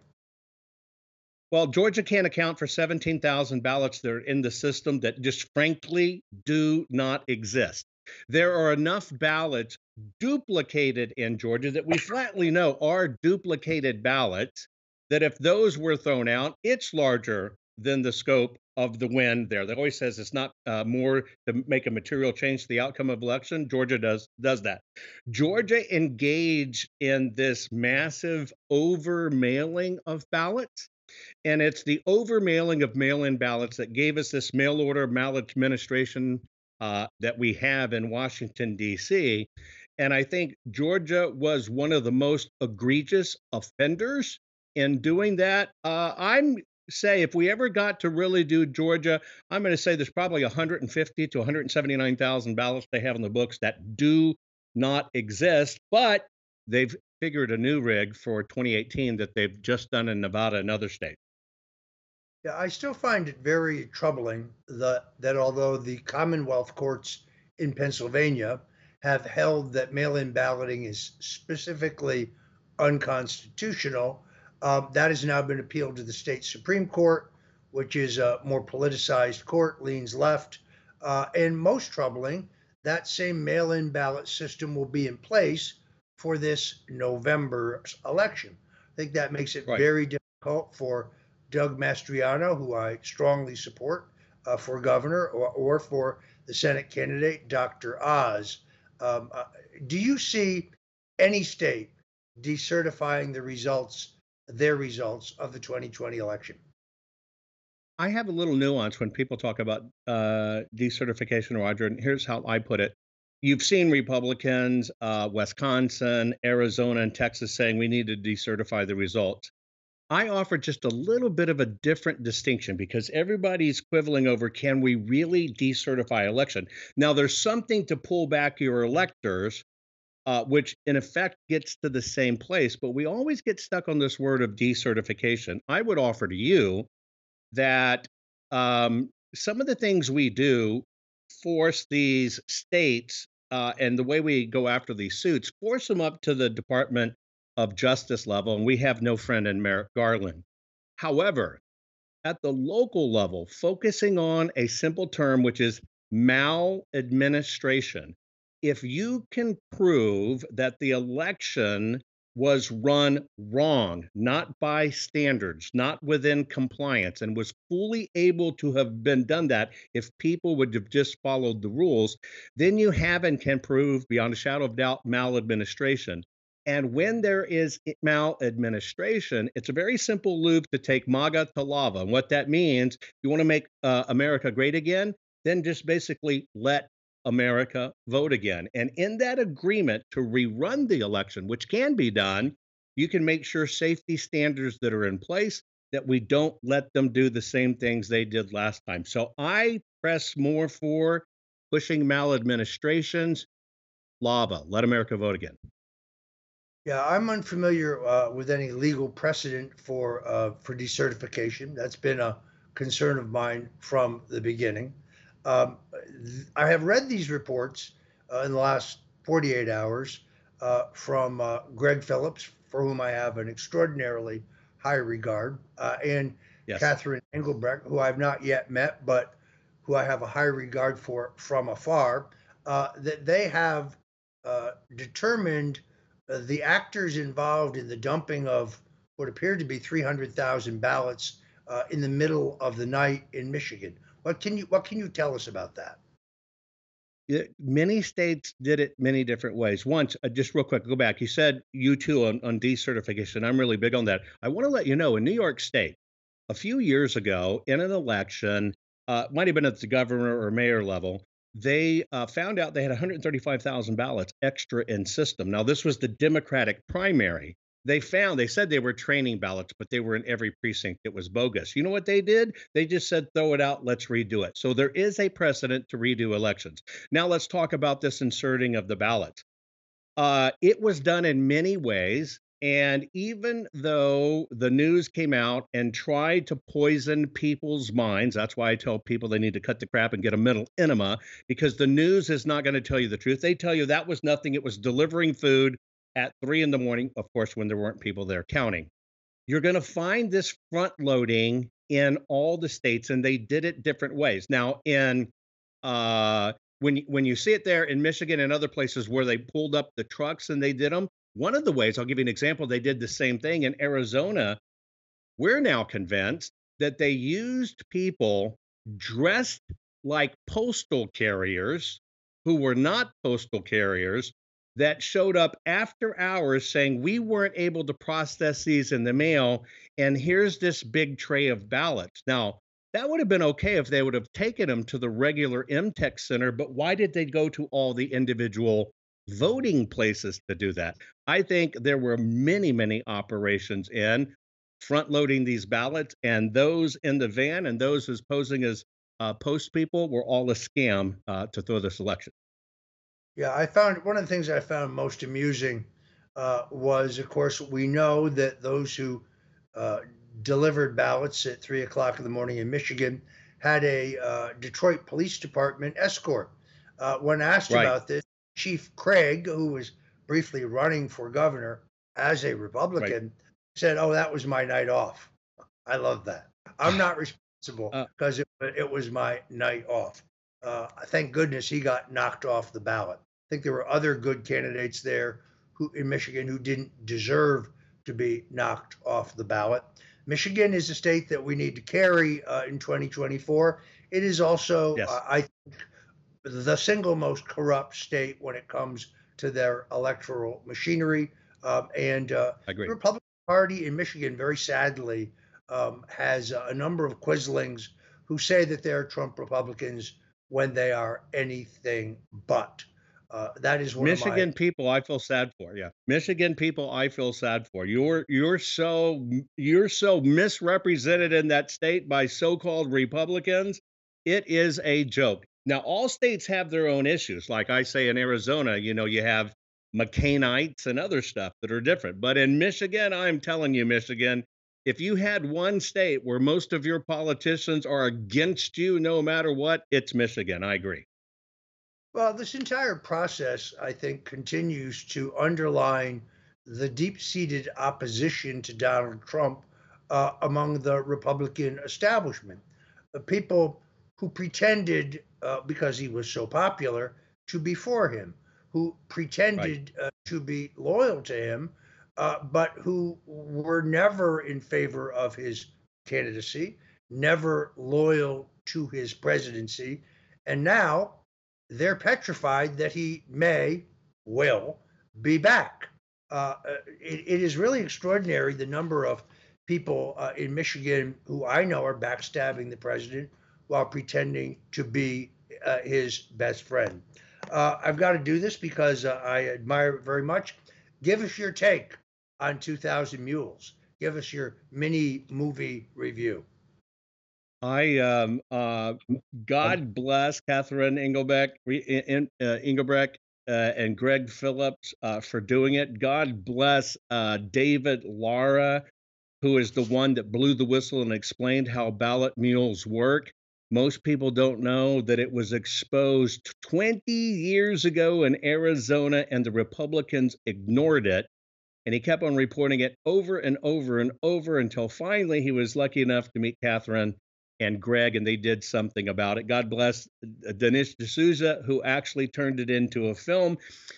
Well, Georgia can't account for seventeen thousand ballots that are in the system that just frankly do not exist. There are enough ballots duplicated in Georgia that we flatly know are duplicated ballots, that if those were thrown out, it's larger than the scope of the win there. That always says it's not uh, more to make a material change to the outcome of election. Georgia does does that. Georgia engaged in this massive over mailing of ballots. And it's the over mailing of mail-in ballots that gave us this mail order maladministration uh, that we have in Washington, D C. And I think Georgia was one of the most egregious offenders in doing that. Uh, I'm say if we ever got to really do Georgia, I'm going to say there's probably one hundred fifty to one hundred seventy-nine thousand ballots they have in the books that do not exist, but they've figured a new rig for twenty eighteen that they've just done in Nevada and other states. Yeah, I still find it very troubling that, that although the Commonwealth courts in Pennsylvania have held that mail-in balloting is specifically unconstitutional, uh, that has now been appealed to the state Supreme Court, which is a more politicized court, leans left. Uh, and most troubling, that same mail in ballot system will be in place for this November election. I think that makes it Right. very difficult for Doug Mastriano, who I strongly support uh, for governor, or, or for the Senate candidate, Doctor Oz. Um, uh, do you see any state decertifying the results, their results of the twenty twenty election? I have a little nuance when people talk about uh, decertification, Roger, and here's how I put it. You've seen Republicans, uh, Wisconsin, Arizona, and Texas saying we need to decertify the results. I offer just a little bit of a different distinction because everybody's quibbling over can we really decertify election? Now, there's something to pull back your electors, uh, which in effect gets to the same place, but we always get stuck on this word of decertification. I would offer to you that um, some of the things we do force these states uh, and the way we go after these suits force them up to the Department of Justice level, and we have no friend in Merrick Garland. However, at the local level, focusing on a simple term, which is maladministration. If you can prove that the election was run wrong, not by standards, not within compliance, and was fully able to have been done that if people would have just followed the rules, then you have and can prove beyond a shadow of doubt maladministration. And when there is maladministration, it's a very simple loop to take MAGA to lava. And what that means, you want to make uh, America great again, then just basically let America vote again. And in that agreement to rerun the election, which can be done, you can make sure safety standards that are in place that we don't let them do the same things they did last time. So I press more for pushing maladministrations, lava, let America vote again. Yeah, I'm unfamiliar uh, with any legal precedent for uh, for decertification. That's been a concern of mine from the beginning. Um, th- I have read these reports uh, in the last forty-eight hours uh, from uh, Greg Phillips, for whom I have an extraordinarily high regard, uh, and Yes. Catherine Engelbrecht, who I've not yet met, but who I have a high regard for from afar, uh, that they have uh, determined uh, the actors involved in the dumping of what appeared to be three hundred thousand ballots uh, in the middle of the night in Michigan. What can you what can you tell us about that? Yeah, many states did it many different ways. Once, uh, just real quick, go back. You said you too on, on decertification. I'm really big on that. I want to let you know in New York State, a few years ago in an election, uh, might have been at the governor or mayor level, they uh, found out they had one hundred thirty-five thousand ballots extra in system. Now, this was the Democratic primary. They found, they said they were training ballots, but they were in every precinct. It was bogus. You know what they did? They just said, throw it out, let's redo it. So there is a precedent to redo elections. Now, let's talk about this inserting of the ballots. Uh, it was done in many ways. And even though the news came out and tried to poison people's minds, that's why I tell people they need to cut the crap and get a mental enema, because the news is not going to tell you the truth. They tell you that was nothing. It was delivering food at three in the morning, of course, when there weren't people there counting. You're going to find this front loading in all the states, and they did it different ways. Now, in uh, when you- when you see it there in Michigan and other places where they pulled up the trucks and they did them, one of the ways I'll give you an example, they did the same thing in Arizona. We're now convinced that they used people dressed like postal carriers who were not postal carriers that showed up after hours saying, we weren't able to process these in the mail. And here's this big tray of ballots. Now, that would have been okay if they would have taken them to the regular M TEC center, but why did they go to all the individual voting places to do that? I think there were many, many operations in front loading these ballots, and those in the van and those who's posing as uh, post people were all a scam uh, to throw this election. Yeah, I found one of the things I found most amusing uh, was, of course, we know that those who uh, delivered ballots at three o'clock in the morning in Michigan had a uh, Detroit Police Department escort. Uh, when asked Right. about this, Chief Craig, who was briefly running for governor as a Right. Republican, said, "Oh, that was my night off." I love that. I'm not responsible Uh, because it, it was my night off. Uh, thank goodness he got knocked off the ballot. I think there were other good candidates there who in Michigan who didn't deserve to be knocked off the ballot. Michigan is a state that we need to carry uh, in twenty twenty-four. It is also, Yes. uh, I think, the single most corrupt state when it comes to their electoral machinery. Um, and uh, I agree. the Republican Party in Michigan, very sadly, um, has a number of quislings who say that they're Trump Republicans when they are anything but. Uh, that is one Michigan of my people I feel sad for. Yeah. Michigan people I feel sad for. You're you're so you're so misrepresented in that state by so-called Republicans. It is a joke. Now all states have their own issues. Like I say in Arizona, you know, you have McCainites and other stuff that are different. But in Michigan, I'm telling you, Michigan, if you had one state where most of your politicians are against you no matter what, it's Michigan. I agree. Well, this entire process, I think, continues to underline the deep-seated opposition to Donald Trump uh, among the Republican establishment. The people who pretended, uh, because he was so popular, to be for him, who pretended uh, to be loyal to him, uh, but who were never in favor of his candidacy, never loyal to his presidency, and now they're petrified that he may, will be back. Uh, it, it is really extraordinary the number of people uh, in Michigan who I know are backstabbing the president while pretending to be uh, his best friend. Uh, I've got to do this because uh, I admire it very much. Give us your take on two thousand Mules. Give us your mini movie review. I um uh God bless Catherine Engelbeck, in, uh, Engelbrecht, uh, and Greg Phillips uh, for doing it. God bless uh, David Lara, who is the one that blew the whistle and explained how ballot mules work. Most people don't know that it was exposed twenty years ago in Arizona, and the Republicans ignored it. And he kept on reporting it over and over and over until finally he was lucky enough to meet Catherine and Greg, and they did something about it. God bless Dinesh D'Souza, who actually turned it into a film.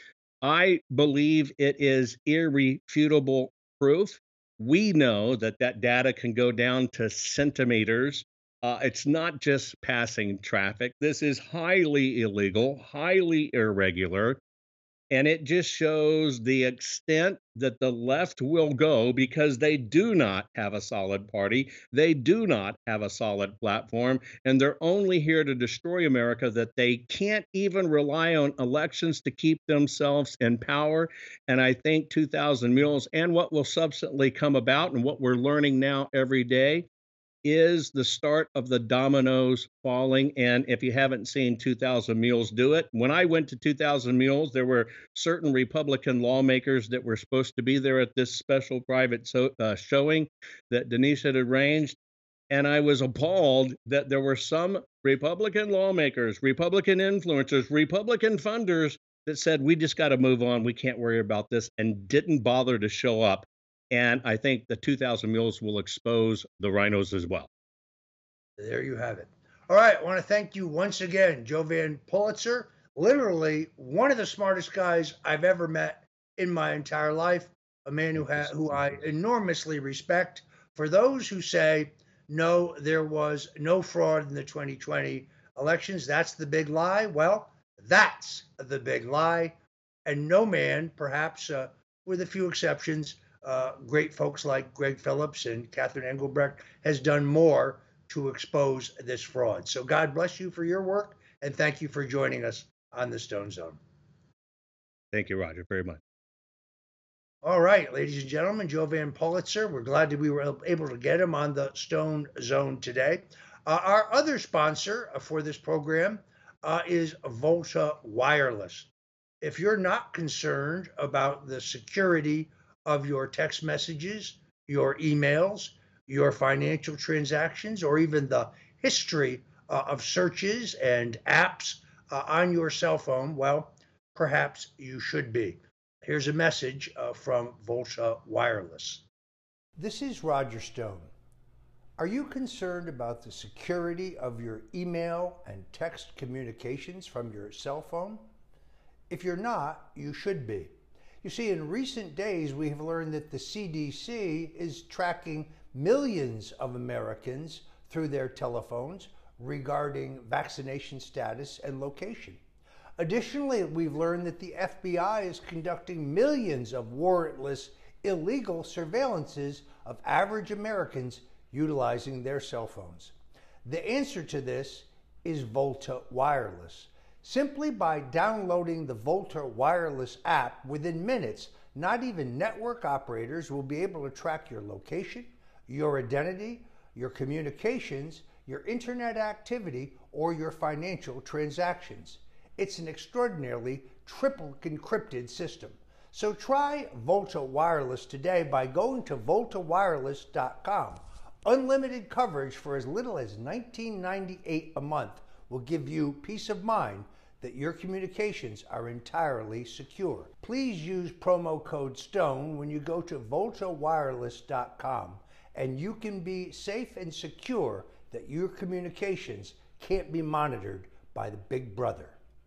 I believe it is irrefutable proof. We know that that data can go down to centimeters. Uh, it's not just passing traffic. This is highly illegal, highly irregular. And it just shows the extent that the left will go because they do not have a solid party. They do not have a solid platform. And they're only here to destroy America, that they can't even rely on elections to keep themselves in power. And I think two thousand Mules and what will subsequently come about and what we're learning now every day is the start of the dominoes falling. And if you haven't seen two thousand Mules do it, when I went to two thousand Mules, there were certain Republican lawmakers that were supposed to be there at this special private so, uh, showing that Denise had arranged. And I was appalled that there were some Republican lawmakers, Republican influencers, Republican funders that said, we just got to move on. We can't worry about this, and didn't bother to show up. And I think the two thousand Mules will expose the rhinos as well. There you have it. All right. I want to thank you once again, Jovan Pulitzer, literally one of the smartest guys I've ever met in my entire life, a man who, ha- who I enormously respect. For those who say, no, there was no fraud in the twenty twenty elections, that's the big lie. Well, that's the big lie. And no man, perhaps uh, with a few exceptions, Uh, great folks like Greg Phillips and Catherine Engelbrecht, has done more to expose this fraud. So God bless you for your work, and thank you for joining us on the Stone Zone. Thank you, Roger, very much. All right, ladies and gentlemen, Jovan Pulitzer, we're glad that we were able to get him on the Stone Zone today. Uh, our other sponsor for this program uh, is Volta Wireless. If you're not concerned about the security of your text messages, your emails, your financial transactions, or even the history uh, of searches and apps uh, on your cell phone, well, perhaps you should be. Here's a message uh, from Volta Wireless. This is Roger Stone. Are you concerned about the security of your email and text communications from your cell phone? If you're not, you should be. You see, in recent days, we have learned that the C D C is tracking millions of Americans through their telephones regarding vaccination status and location. Additionally, we've learned that the F B I is conducting millions of warrantless, illegal surveillances of average Americans utilizing their cell phones. The answer to this is Volta Wireless. Simply by downloading the Volta Wireless app, within minutes, not even network operators will be able to track your location, your identity, your communications, your internet activity, or your financial transactions. It's an extraordinarily triple encrypted system. So try Volta Wireless today by going to volta wireless dot com. Unlimited coverage for as little as nineteen ninety-eight dollars a month will give you peace of mind that your communications are entirely secure. Please use promo code STONE when you go to volta wireless dot com, and you can be safe and secure that your communications can't be monitored by the big brother.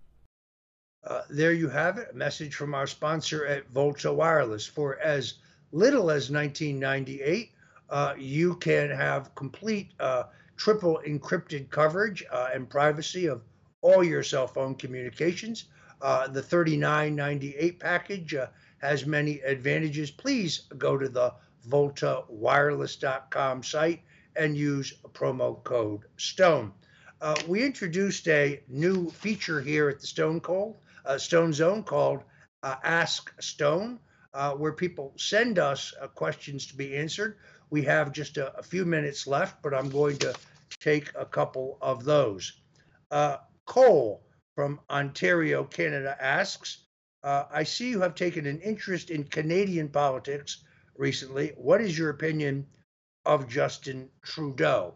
Uh, there you have it, a message from our sponsor at Volta Wireless. For as little as nineteen ninety-eight dollars, uh, you can have complete uh, triple encrypted coverage uh, and privacy of all your cell phone communications. Uh, the thirty-nine ninety-eight package uh, has many advantages. Please go to the volta wireless dot com site and use promo code STONE. Uh, we introduced a new feature here at the Stone Cold, uh, Stone Zone called uh, Ask Stone, uh, where people send us uh, questions to be answered. We have just a, a few minutes left, but I'm going to take a couple of those. Uh, Cole from Ontario, Canada asks, uh, I see you have taken an interest in Canadian politics recently. What is your opinion of Justin Trudeau?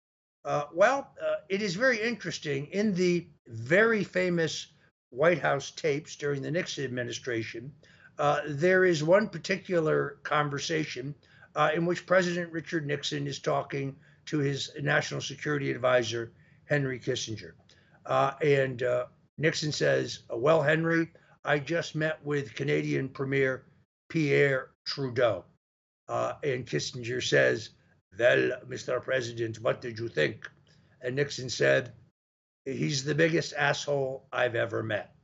Uh, well, uh, it is very interesting. In the very famous White House tapes during the Nixon administration, uh, there is one particular conversation uh, in which President Richard Nixon is talking to his national security advisor, Henry Kissinger. Uh, and uh, Nixon says, well, Henry, I just met with Canadian Premier Pierre Trudeau. Uh, and Kissinger says, well, Mister President, what did you think? And Nixon said, he's the biggest asshole I've ever met.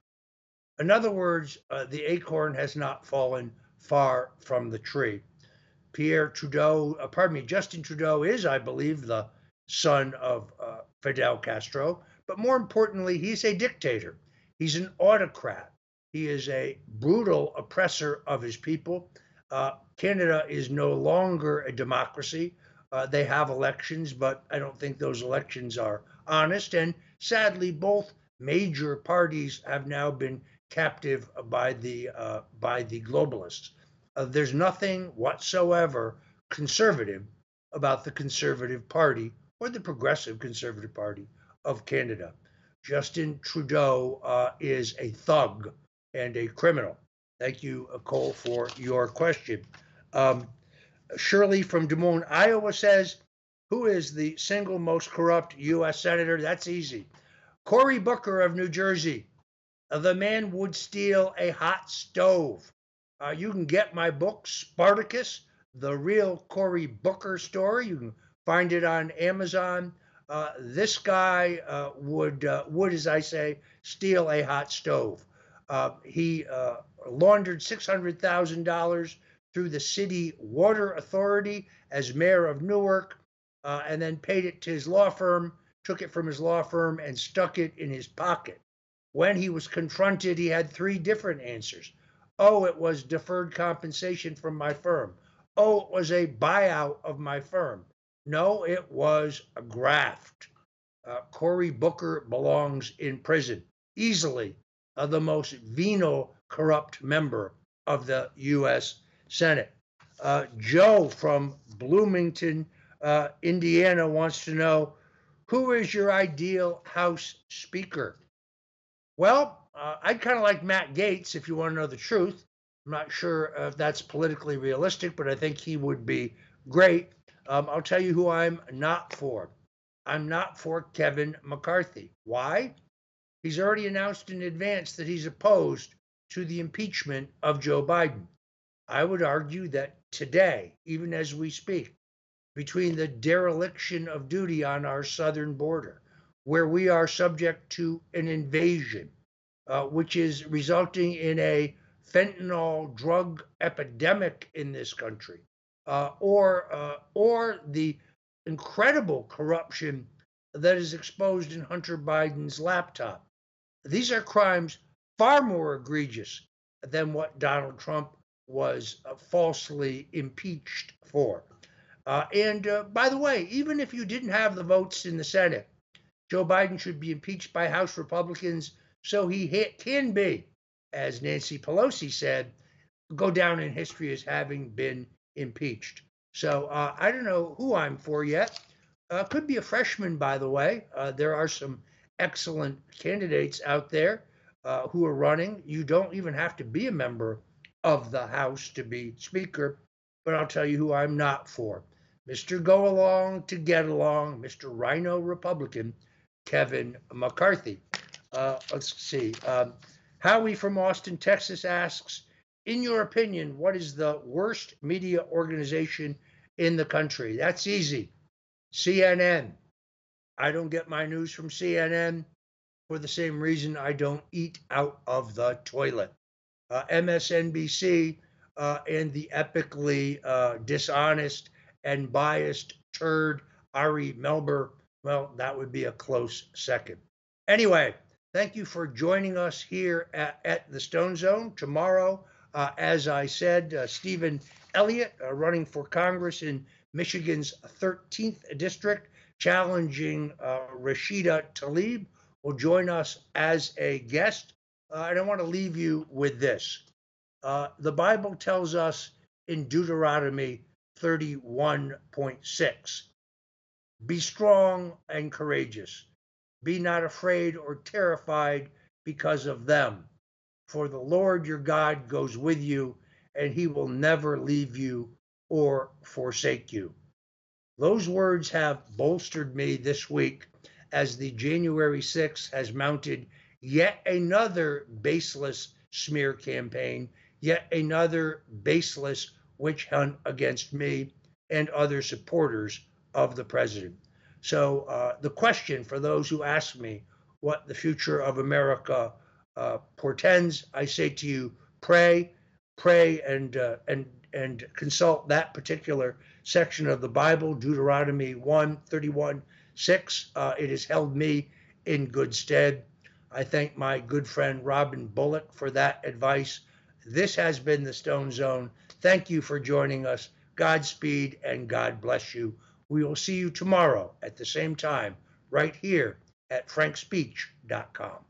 In other words, uh, the acorn has not fallen far from the tree. Pierre Trudeau, uh, pardon me, Justin Trudeau is, I believe, the son of uh, Fidel Castro. But more importantly, he's a dictator. He's an autocrat. He is a brutal oppressor of his people. Uh, Canada is no longer a democracy. Uh, they have elections, but I don't think those elections are honest. And sadly, both major parties have now been captive by the uh, by the globalists. Uh, there's nothing whatsoever conservative about the Conservative Party or the Progressive Conservative Party of Canada. Justin Trudeau uh, is a thug and a criminal. Thank you, Cole, for your question. Um, Shirley from Des Moines, Iowa says, who is the single most corrupt U S senator? That's easy. Cory Booker of New Jersey. Uh, the man would steal a hot stove. Uh, you can get my book, Spartacus, The Real Cory Booker Story. You can find it on Amazon. Uh, this guy uh, would, uh, would, as I say, steal a hot stove. Uh, he uh, laundered six hundred thousand dollars through the city water authority as mayor of Newark, uh, and then paid it to his law firm, took it from his law firm, and stuck it in his pocket. When he was confronted, he had three different answers. Oh, it was deferred compensation from my firm. Oh, it was a buyout of my firm. No, it was a graft. Uh, Cory Booker belongs in prison, easily uh, the most venal, corrupt member of the U S Senate. Uh, Joe from Bloomington, uh, Indiana wants to know, who is your ideal House Speaker? Well, uh, I'd kind of like Matt Gaetz, if you want to know the truth. I'm not sure if that's politically realistic, but I think he would be great. Um, I'll tell you who I'm not for. I'm not for Kevin McCarthy. Why? He's already announced in advance that he's opposed to the impeachment of Joe Biden. I would argue that today, even as we speak, between the dereliction of duty on our southern border, where we are subject to an invasion, uh, which is resulting in a fentanyl drug epidemic in this country, uh, or uh, or the incredible corruption that is exposed in Hunter Biden's laptop. These are crimes far more egregious than what Donald Trump was uh, falsely impeached for. Uh, and uh, by the way, even if you didn't have the votes in the Senate, Joe Biden should be impeached by House Republicans so he hit, can be, as Nancy Pelosi said, go down in history as having been impeached. So uh, I don't know who I'm for yet. Uh, could be a freshman, by the way. Uh, there are some excellent candidates out there uh, who are running. You don't even have to be a member of the House to be Speaker, but I'll tell you who I'm not for. Mister Go Along to Get Along, Mister Rhino Republican, Kevin McCarthy. Uh, let's see. Um, Howie from Austin, Texas asks, in your opinion, what is the worst media organization in the country? That's easy. C N N. I don't get my news from C N N for the same reason I don't eat out of the toilet. Uh, M S N B C uh, and the epically uh, dishonest and biased turd Ari Melber, well, that would be a close second. Anyway, thank you for joining us here at, at the Stone Zone. Tomorrow, uh, as I said, uh, Stephen Elliott, uh, running for Congress in Michigan's thirteenth district, challenging uh, Rashida Tlaib, will join us as a guest. Uh, and I want to leave you with this. Uh, the Bible tells us in Deuteronomy thirty-one point six, be strong and courageous. Be not afraid or terrified because of them. For the Lord your God goes with you, and he will never leave you or forsake you. Those words have bolstered me this week as the January sixth has mounted yet another baseless smear campaign, yet another baseless witch hunt against me and other supporters of the president. So uh, the question for those who ask me what the future of America uh, portends, I say to you, pray, pray, and uh, and and consult that particular section of the Bible, Deuteronomy one, thirty-one, six. Uh, it has held me in good stead. I thank my good friend Robin Bullock for that advice. This has been the Stone Zone. Thank you for joining us. Godspeed and God bless you. We will see you tomorrow at the same time, right here at frank speech dot com.